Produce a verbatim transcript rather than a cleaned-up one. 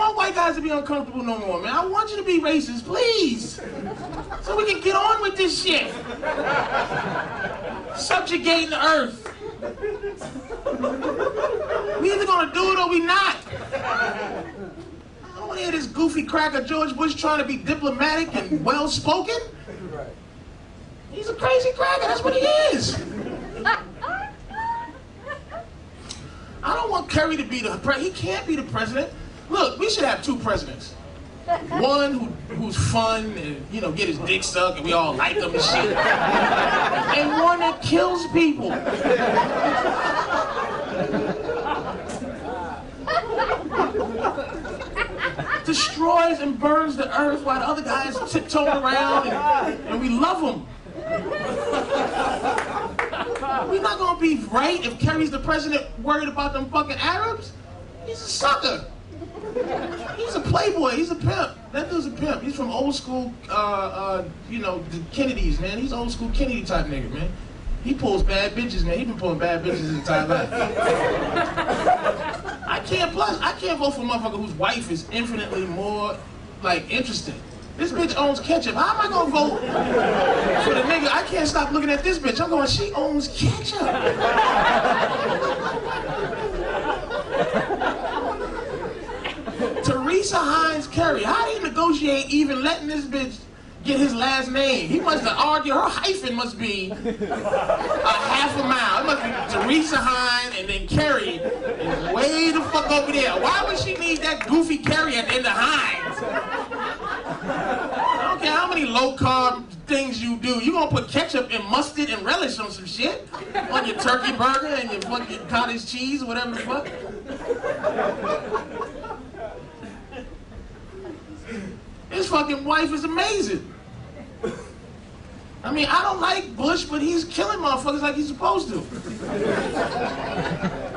want white guys to be uncomfortable no more, man. I want you to be racist, please. So we can get on with this shit. Subjugating the earth. We either gonna do it or we not. I don't want to hear this goofy cracker George Bush trying to be diplomatic and well-spoken. He's a crazy cracker, that's what he is. I don't want Kerry to be the president. He can't be the president. Look, we should have two presidents. One who, who's fun and, you know, get his dick sucked and we all like him and shit. And one that kills people. Destroys and burns the earth while the other guys tiptoe around and, and we love them. We're not gonna be right if Kerry's the president worried about them fucking Arabs. He's a sucker. He's a playboy. He's a pimp. That dude's a pimp. He's from old school, uh, uh, you know, the Kennedys, man. He's old school Kennedy type nigga, man. He pulls bad bitches, man. He been pulling bad bitches his entire life. I can't plus. I can't vote for a motherfucker whose wife is infinitely more like interesting. This bitch owns ketchup. How am I gonna vote for the nigga? I can't stop looking at this bitch. I'm going, she owns ketchup. Teresa Hines Kerry. How do you negotiate even letting this bitch get his last name? He must have argued. Her hyphen must be a half a mile. It must be Teresa Hines and then Kerry is way the fuck over there. Why would she need that goofy Kerry at the end of Hines? I don't care how many low-carb things you do. You gonna put ketchup and mustard and relish on some shit? On your turkey burger and your fucking cottage cheese or whatever the fuck? His fucking wife is amazing. I mean, I don't like Bush, but he's killing motherfuckers like he's supposed to.